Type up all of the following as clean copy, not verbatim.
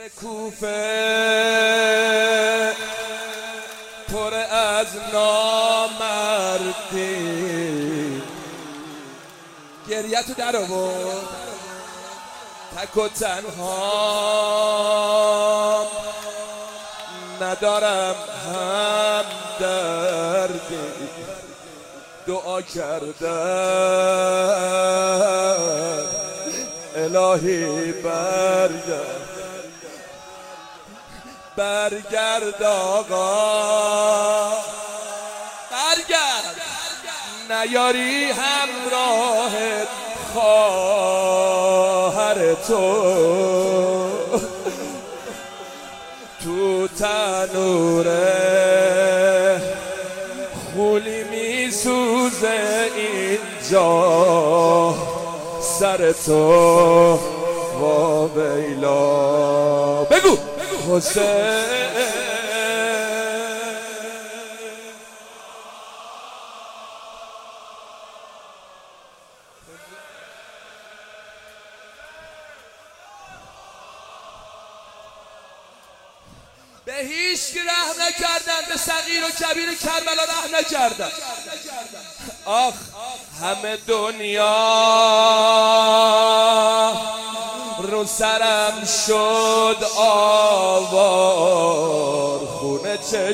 کوفه پر از نامردی، گریه تو در آورد، تک و تنها ندارم هم دردی، دعا کردم الهی برگرد آقا، برگرد نیاری همراه خواهر تو تنوره خولی میسوزه اینجا سر تو وا ویلا. بگو حسین به هیچ کی رحم نکردن، به صغیر و کبیر کربلا رحم نکردن. آخ همه دنیا رو سرم شد آوار، خونه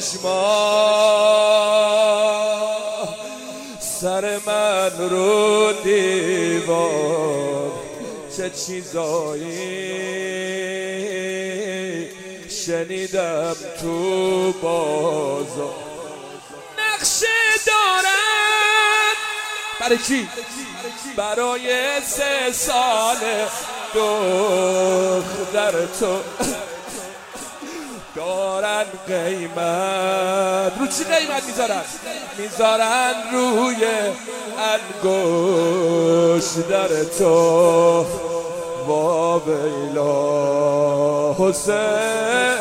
چشما سر من رو دیوار، چه چیزایی شنیدم تو بازار. نقشه دارم برای کی؟ برای 3 سال دختر تو دارن قیمت. رو چی قیمت میذارن؟ میذارن روی انگشتر تو وا ویلا. حسین